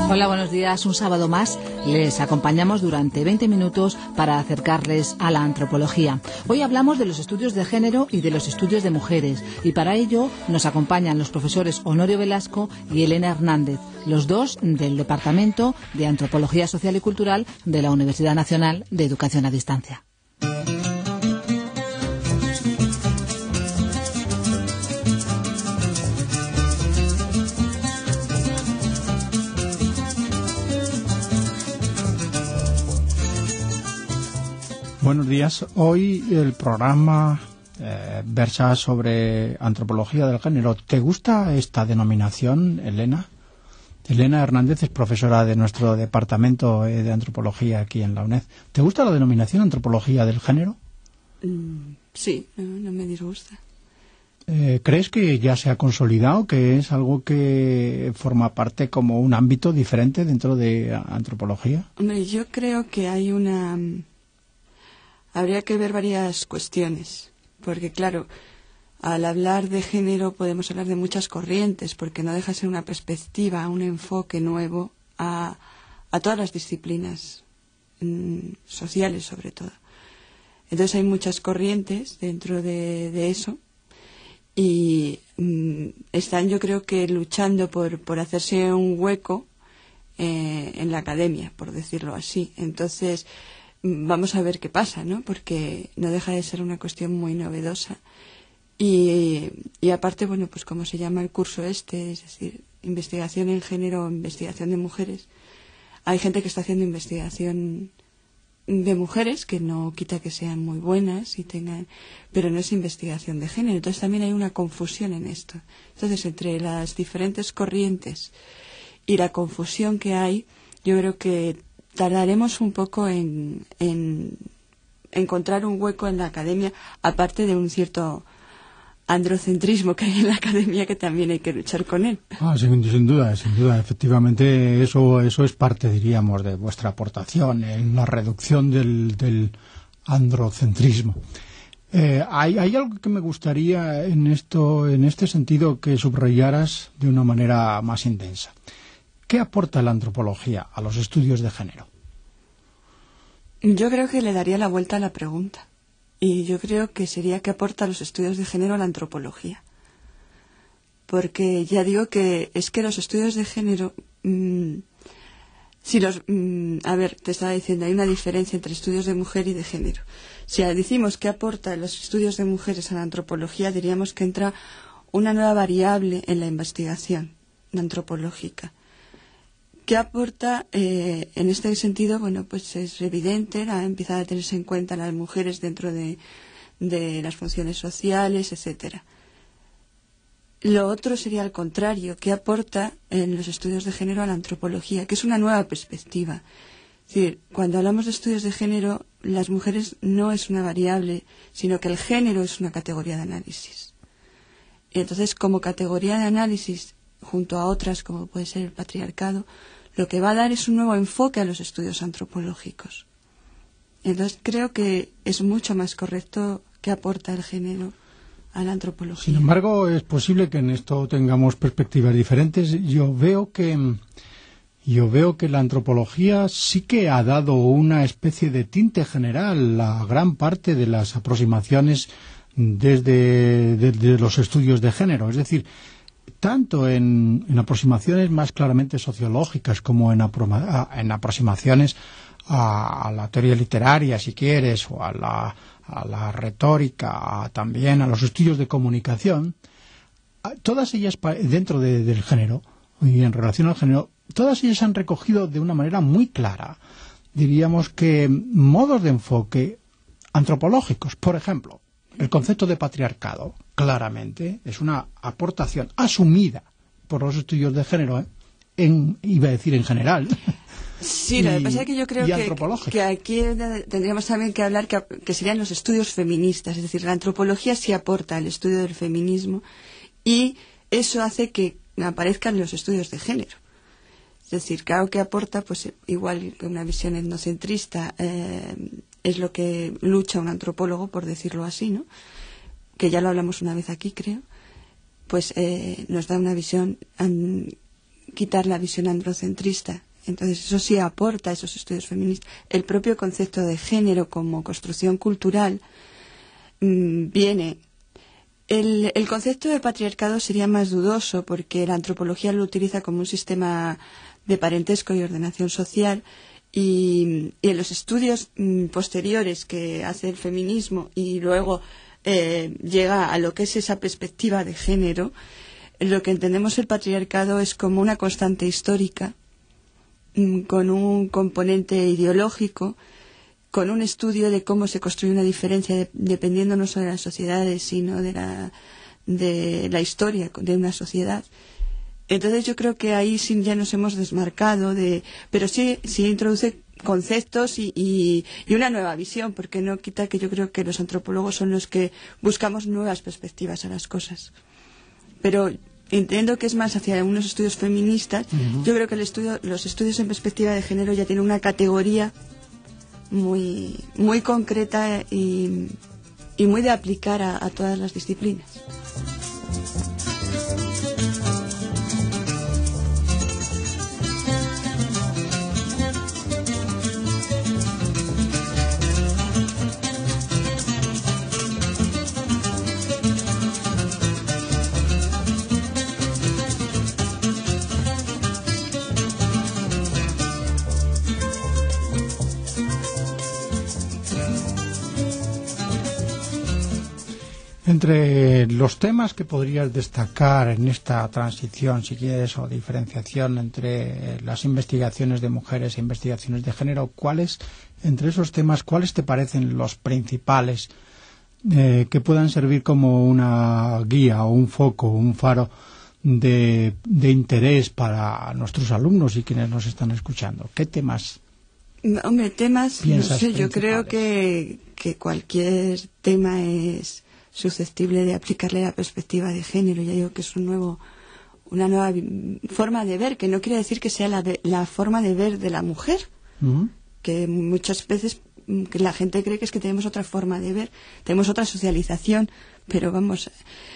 Hola, buenos días. Un sábado más les acompañamos durante 20 minutos para acercarles a la antropología. Hoy hablamos de los estudios de género y de los estudios de mujeres, y para ello nos acompañan los profesores Honorio Velasco y Elena Hernández, los dos del Departamento de Antropología Social y Cultural de la Universidad Nacional de Educación a Distancia. Buenos días. Hoy el programa versa sobre antropología del género. ¿Te gusta esta denominación, Elena? Elena Hernández es profesora de nuestro departamento de antropología aquí en la UNED. ¿Te gusta la denominación antropología del género? Sí, no me disgusta. ¿Crees que ya se ha consolidado, que es algo que forma parte como un ámbito diferente dentro de antropología? Hombre, yo creo que hay habría que ver varias cuestiones, porque claro, al hablar de género podemos hablar de muchas corrientes, porque no deja de ser una perspectiva, un enfoque nuevo a todas las disciplinas sociales sobre todo. Entonces hay muchas corrientes dentro de eso y están, yo creo que luchando por hacerse un hueco en la academia, por decirlo así. Entonces vamos a ver qué pasa, ¿no? Porque no deja de ser una cuestión muy novedosa. Y aparte, bueno, pues como se llama el curso es decir, investigación en género, investigación de mujeres. Hay gente que está haciendo investigación de mujeres, que no quita que sean muy buenas y tengan, pero no es investigación de género. Entonces también hay una confusión en esto. Entonces, entre las diferentes corrientes y la confusión que hay, yo creo que tardaremos un poco en encontrar un hueco en la academia, aparte de un cierto androcentrismo que hay en la academia, que también hay que luchar con él. Sin duda. Efectivamente, eso es parte, diríamos, de vuestra aportación en la reducción del androcentrismo. Hay algo que me gustaría en este sentido que subrayaras de una manera más intensa. ¿Qué aporta la antropología a los estudios de género? Yo creo que le daría la vuelta a la pregunta. Y yo creo que sería qué aporta a los estudios de género a la antropología. Porque ya digo que es que los estudios de género... a ver, te estaba diciendo, hay una diferencia entre estudios de mujer y de género. Si decimos qué aporta los estudios de mujeres a la antropología, diríamos que entra una nueva variable en la investigación antropológica. ¿Qué aporta en este sentido? Bueno, pues es evidente, ha empezado a tenerse en cuenta las mujeres dentro de las funciones sociales, etcétera. Lo otro sería al contrario, ¿qué aporta en los estudios de género a la antropología? Que es una nueva perspectiva. Es decir, cuando hablamos de estudios de género, las mujeres no es una variable, sino que el género es una categoría de análisis. Y entonces, como categoría de análisis, junto a otras como puede ser el patriarcado, lo que va a dar es un nuevo enfoque a los estudios antropológicos. Entonces creo que es mucho más correcto que aporta el género a la antropología. Sin embargo, es posible que en esto tengamos perspectivas diferentes. Yo veo que la antropología sí que ha dado una especie de tinte general a gran parte de las aproximaciones desde los estudios de género. Es decir, tanto en aproximaciones más claramente sociológicas como en aproximaciones a la teoría literaria, si quieres, o a la retórica, también a los estudios de comunicación, todas ellas dentro del género y en relación al género, todas ellas han recogido de una manera muy clara, diríamos que modos de enfoque antropológicos. Por ejemplo, el concepto de patriarcado, claramente, es una aportación asumida por los estudios de género, iba a decir en general. Sí, lo que pasa es que yo creo que aquí tendríamos también que hablar que serían los estudios feministas, es decir, la antropología sí aporta al estudio del feminismo y eso hace que aparezcan los estudios de género. Es decir, claro que aporta, pues igual que una visión etnocentrista, es lo que lucha un antropólogo, por decirlo así, ¿no? Que ya lo hablamos una vez aquí, creo, pues nos da una visión quitar la visión androcentrista. Entonces eso sí aporta a esos estudios feministas. El propio concepto de género como construcción cultural viene. El concepto de patriarcado sería más dudoso porque la antropología lo utiliza como un sistema de parentesco y ordenación social, y en los estudios posteriores que hace el feminismo y luego llega a lo que es esa perspectiva de género, lo que entendemos el patriarcado es como una constante histórica con un componente ideológico, con un estudio de cómo se construye una diferencia dependiendo no solo de las sociedades, sino de la historia de una sociedad. Entonces yo creo que ahí sí ya nos hemos desmarcado pero sí introduce conceptos y una nueva visión, porque no quita que yo creo que los antropólogos son los que buscamos nuevas perspectivas a las cosas. Pero entiendo que es más hacia unos estudios feministas. Yo creo que los estudios en perspectiva de género ya tienen una categoría muy, muy concreta y muy de aplicar a todas las disciplinas. Entre los temas que podrías destacar en esta transición, si quieres, o diferenciación entre las investigaciones de mujeres e investigaciones de género, entre esos temas, cuáles te parecen los principales que puedan servir como una guía o un foco, un faro de interés para nuestros alumnos y quienes nos están escuchando? ¿Qué temas? Hombre, temas, no sé, yo creo que cualquier tema es susceptible de aplicarle la perspectiva de género. Ya digo que es una nueva forma de ver, que no quiere decir que sea la forma de ver de la mujer, que muchas veces que la gente cree que es que tenemos otra forma de ver, tenemos otra socialización, pero vamos,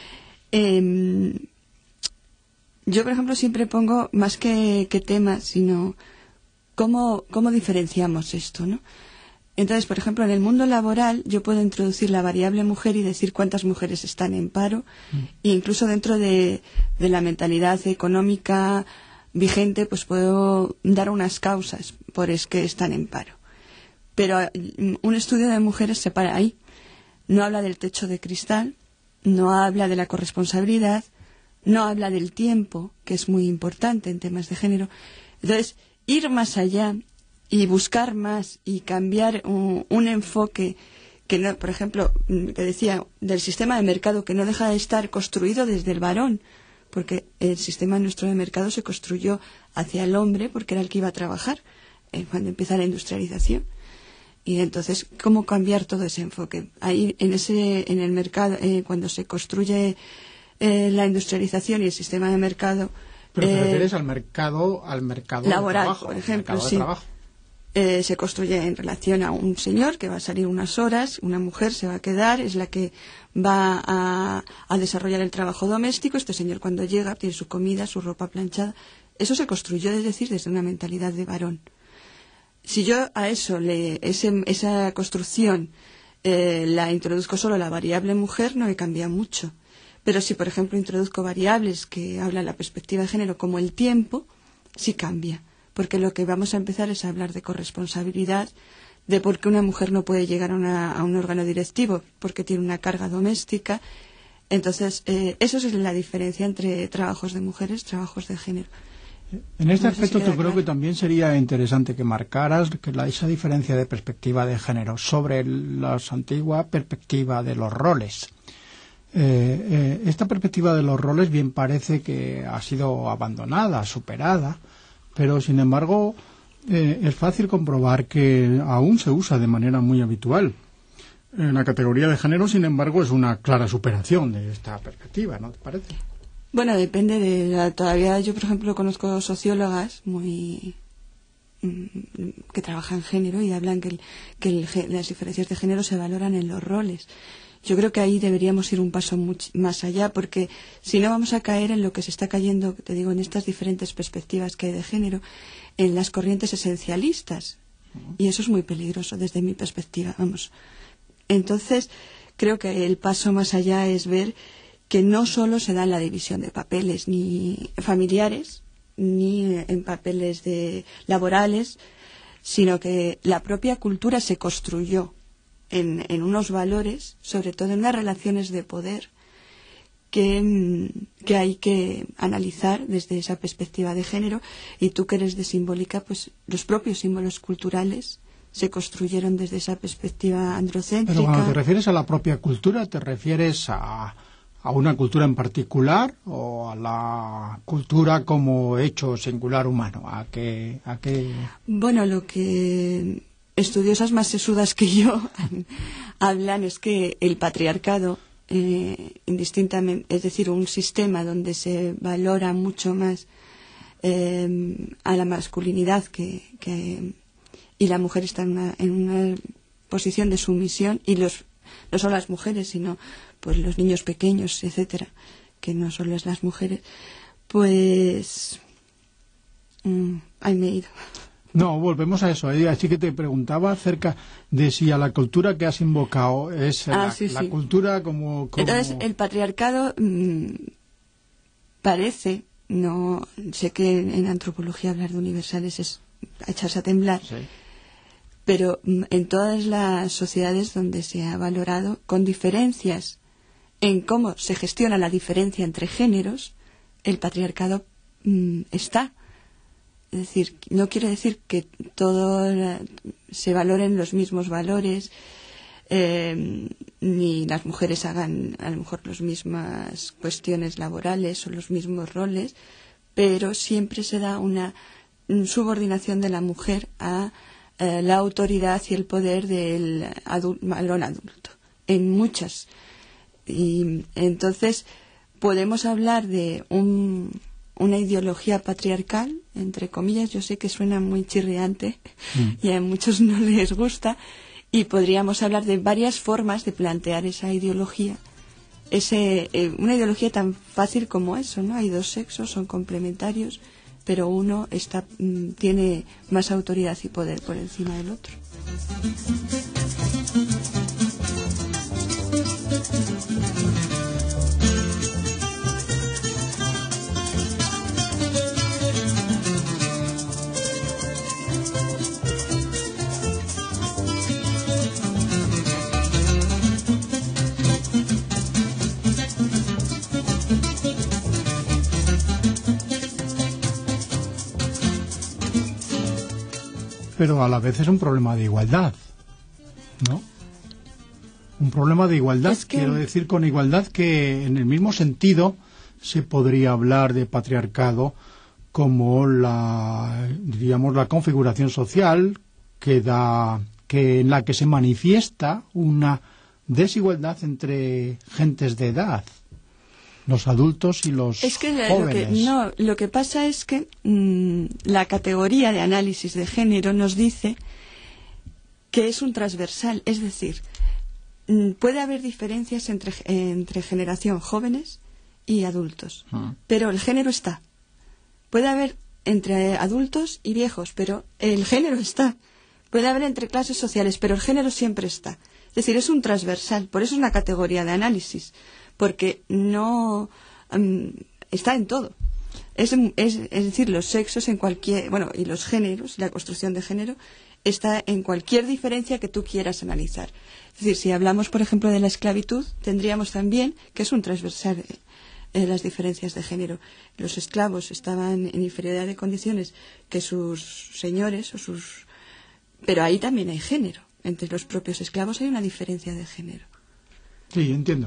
yo por ejemplo siempre pongo más que temas, sino cómo diferenciamos esto, ¿no? Entonces, por ejemplo, en el mundo laboral yo puedo introducir la variable mujer y decir cuántas mujeres están en paro, e incluso dentro de la mentalidad económica vigente, pues puedo dar unas causas por es que están en paro. Pero un estudio de mujeres se para ahí. No habla del techo de cristal, no habla de la corresponsabilidad, no habla del tiempo, que es muy importante en temas de género. Entonces, ir más allá y buscar más y cambiar un enfoque que no, por ejemplo, que decía del sistema de mercado, que no deja de estar construido desde el varón, porque el sistema nuestro de mercado se construyó hacia el hombre porque era el que iba a trabajar cuando empieza la industrialización. Y entonces, ¿cómo cambiar todo ese enfoque? Ahí en el mercado, cuando se construye la industrialización y el sistema de mercado. Pero te refieres al mercado laboral, de trabajo, por ejemplo, mercado de sí. Trabajo. Se construye en relación a un señor que va a salir unas horas, una mujer se va a quedar, es la que va a desarrollar el trabajo doméstico. Este señor cuando llega tiene su comida, su ropa planchada. Eso se construyó, es decir, desde una mentalidad de varón. Si yo a eso esa construcción la introduzco solo la variable mujer, no me cambia mucho. Pero si, por ejemplo, introduzco variables que hablan la perspectiva de género, como el tiempo, sí cambia. Porque lo que vamos a empezar es a hablar de corresponsabilidad, de por qué una mujer no puede llegar a un órgano directivo, porque tiene una carga doméstica. Entonces, eso es la diferencia entre trabajos de mujeres, trabajos de género. En este aspecto yo creo que también sería interesante que marcaras esa diferencia de perspectiva de género sobre la antigua perspectiva de los roles. Esta perspectiva de los roles bien parece que ha sido abandonada, superada, pero sin embargo es fácil comprobar que aún se usa de manera muy habitual. En la categoría de género, sin embargo, es una clara superación de esta perspectiva, ¿no te parece? Bueno, depende todavía yo, por ejemplo, conozco sociólogas que trabajan género y hablan que las diferencias de género se valoran en los roles. yo creo que ahí deberíamos ir un paso más allá, porque si no vamos a caer en lo que se está cayendo, te digo, en estas diferentes perspectivas que hay de género, en las corrientes esencialistas. Y eso es muy peligroso desde mi perspectiva, vamos. Entonces, creo que el paso más allá es ver que no solo se da en la división de papeles ni familiares, ni en papeles laborales, sino que la propia cultura se construyó en unos valores, sobre todo en unas relaciones de poder, que hay que analizar desde esa perspectiva de género. Y tú, que eres de simbólica, pues los propios símbolos culturales se construyeron desde esa perspectiva androcéntrica. Pero cuando te refieres a la propia cultura, ¿te refieres a una cultura en particular o a la cultura como hecho singular humano? ¿A qué? Bueno, lo que estudiosas más sesudas que yo hablan es que el patriarcado, indistintamente, es decir, un sistema donde se valora mucho más a la masculinidad y la mujer está en una posición de sumisión, y no solo las mujeres, sino pues los niños pequeños, etcétera, que no solo es las mujeres, pues ahí me he ido. No, volvemos a eso. Así que te preguntaba acerca de si a la cultura que has invocado es la cultura como... Entonces, el patriarcado parece, no sé que en antropología hablar de universales es echarse a temblar, sí, pero en todas las sociedades donde se ha valorado con diferencias en cómo se gestiona la diferencia entre géneros, el patriarcado está. Es decir, no quiere decir que todo se valoren los mismos valores, ni las mujeres hagan a lo mejor las mismas cuestiones laborales o los mismos roles, pero siempre se da una subordinación de la mujer a la autoridad y el poder del varón adulto, en muchas. Y entonces podemos hablar de una ideología patriarcal, entre comillas. Yo sé que suena muy chirriante y a muchos no les gusta, y podríamos hablar de varias formas de plantear esa ideología. Una ideología tan fácil como eso, ¿no? Hay dos sexos, son complementarios, pero uno tiene más autoridad y poder por encima del otro. Pero a la vez es un problema de igualdad, ¿no? Un problema de igualdad, quiero decir con igualdad que en el mismo sentido se podría hablar de patriarcado como la configuración social en la que se manifiesta una desigualdad entre gentes de edad, los adultos y los jóvenes. Lo que pasa es que la categoría de análisis de género nos dice que es un transversal, es decir, puede haber diferencias entre generación jóvenes y adultos, pero el género está. Puede haber entre adultos y viejos, pero el género está. Puede haber entre clases sociales, pero el género siempre está. Es decir, es un transversal, por eso es una categoría de análisis, porque no está en todo. Es decir, los sexos en cualquier, y los géneros, la construcción de género está en cualquier diferencia que tú quieras analizar. Es decir, si hablamos, por ejemplo, de la esclavitud, tendríamos también que es un transversal las diferencias de género. Los esclavos estaban en inferioridad de condiciones que sus señores pero ahí también hay género. Entre los propios esclavos hay una diferencia de género. Sí, entiendo.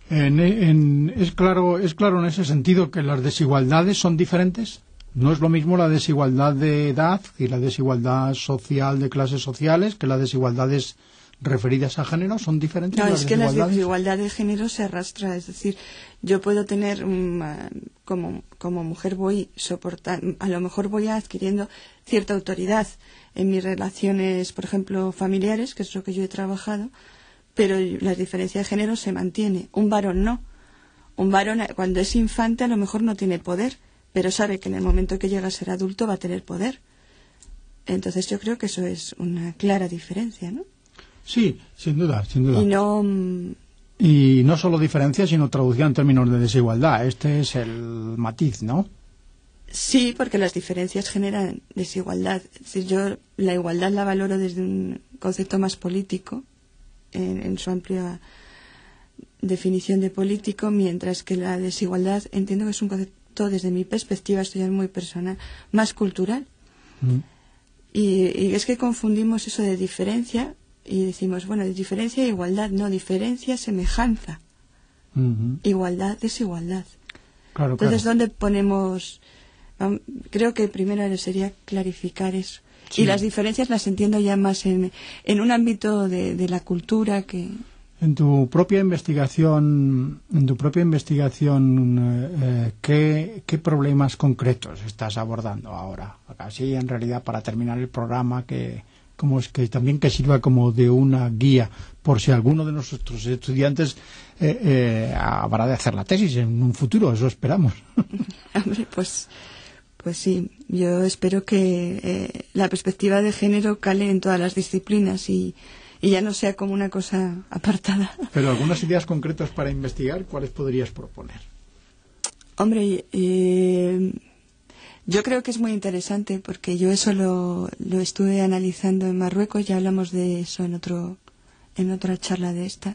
Es claro en ese sentido que las desigualdades son diferentes. No es lo mismo la desigualdad de edad y la desigualdad social de clases sociales que las desigualdades referidas a género. ¿Son diferentes? No, es que la desigualdad de género se arrastra. Es decir, yo puedo tener, como mujer voy soportando, a lo mejor voy adquiriendo cierta autoridad en mis relaciones, por ejemplo, familiares, que es lo que yo he trabajado, pero la diferencia de género se mantiene. Un varón no. Un varón, cuando es infante, a lo mejor no tiene poder, pero sabe que en el momento que llega a ser adulto va a tener poder. Entonces yo creo que eso es una clara diferencia, ¿no? Sí, sin duda, sin duda. Y no solo diferencia, sino traducción en términos de desigualdad. Este es el matiz, ¿no? Sí, porque las diferencias generan desigualdad. Es decir, yo la igualdad la valoro desde un concepto más político, en su amplia definición de político, mientras que la desigualdad entiendo que es un concepto, desde mi perspectiva, esto ya es muy personal, más cultural. Y es que confundimos eso de diferencia y decimos, bueno, de diferencia e igualdad. No, diferencia, semejanza. Igualdad, desigualdad. Claro, entonces, claro. ¿dónde ponemos? Creo que primero sería clarificar eso. Sí. Y las diferencias las entiendo ya más en un ámbito de la cultura que... En tu propia investigación, ¿qué problemas concretos estás abordando ahora? Así, en realidad, para terminar el programa, que también que sirva como de una guía por si alguno de nuestros estudiantes habrá de hacer la tesis en un futuro, eso esperamos. Hombre, pues sí, yo espero que la perspectiva de género cale en todas las disciplinas y ya no sea como una cosa apartada. Pero algunas ideas concretas para investigar, ¿cuáles podrías proponer? Hombre, yo creo que es muy interesante porque yo eso lo estuve analizando en Marruecos, ya hablamos de eso en otra charla de esta,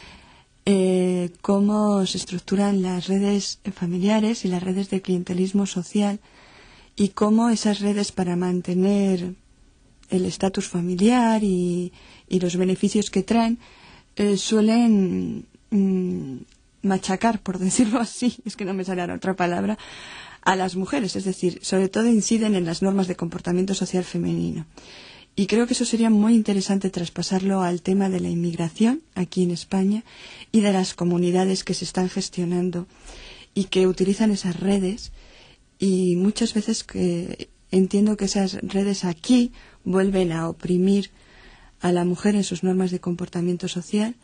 cómo se estructuran las redes familiares y las redes de clientelismo social y cómo esas redes, para mantener el estatus familiar y los beneficios que traen, suelen machacar, por decirlo así, es que no me sale ahora otra palabra, a las mujeres, es decir, sobre todo inciden en las normas de comportamiento social femenino. Y creo que eso sería muy interesante traspasarlo al tema de la inmigración aquí en España y de las comunidades que se están gestionando y que utilizan esas redes, y muchas veces entiendo que esas redes aquí vuelven a oprimir a la mujer en sus normas de comportamiento social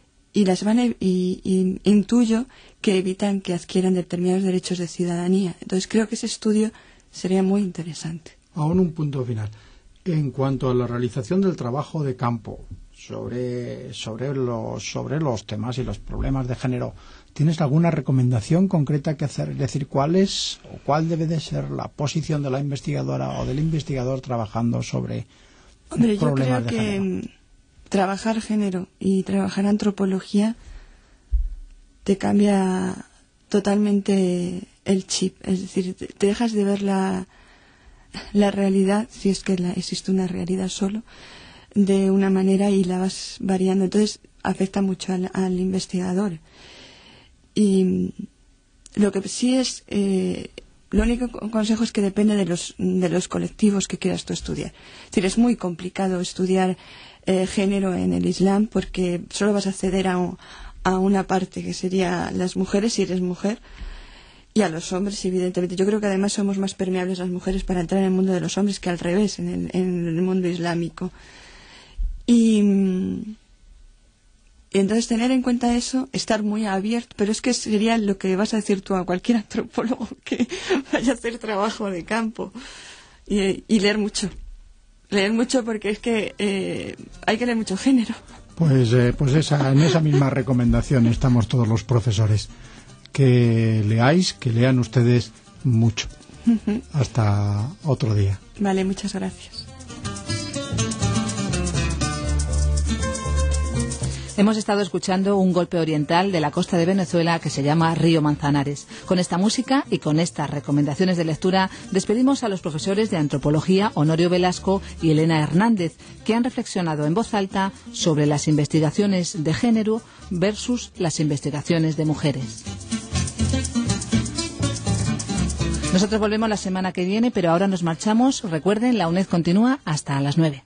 y intuyo que evitan que adquieran determinados derechos de ciudadanía. Entonces creo que ese estudio sería muy interesante. Aún un punto final. En cuanto a la realización del trabajo de campo sobre los temas y los problemas de género, ¿tienes alguna recomendación concreta que hacer? Es decir, cuál debe de ser la posición de la investigadora o del investigador trabajando sobre problemas de género. Yo creo que trabajar género y trabajar antropología te cambia totalmente el chip. Es decir, te dejas de ver la realidad, si es que existe una realidad solo, de una manera y la vas variando. Entonces afecta mucho al investigador. Y lo que sí es, lo único consejo es que depende de los colectivos que quieras tú estudiar. Es decir, es muy complicado estudiar género en el Islam porque solo vas a acceder a una parte, que sería las mujeres si eres mujer, y a los hombres, evidentemente. Yo creo que además somos más permeables las mujeres para entrar en el mundo de los hombres que al revés, en el mundo islámico. Y entonces tener en cuenta eso, estar muy abierto, pero es que sería lo que vas a decir tú a cualquier antropólogo que vaya a hacer trabajo de campo, y leer mucho. Leer mucho, porque es que hay que leer mucho género. Pues en esa misma recomendación estamos todos los profesores. Que lean ustedes mucho. Hasta otro día. Vale, muchas gracias. Hemos estado escuchando un golpe oriental de la costa de Venezuela que se llama Río Manzanares. Con esta música y con estas recomendaciones de lectura despedimos a los profesores de Antropología Honorio Velasco y Elena Hernández, que han reflexionado en voz alta sobre las investigaciones de género versus las investigaciones de mujeres. Nosotros volvemos la semana que viene, pero ahora nos marchamos. Recuerden, la UNED continúa hasta las 9.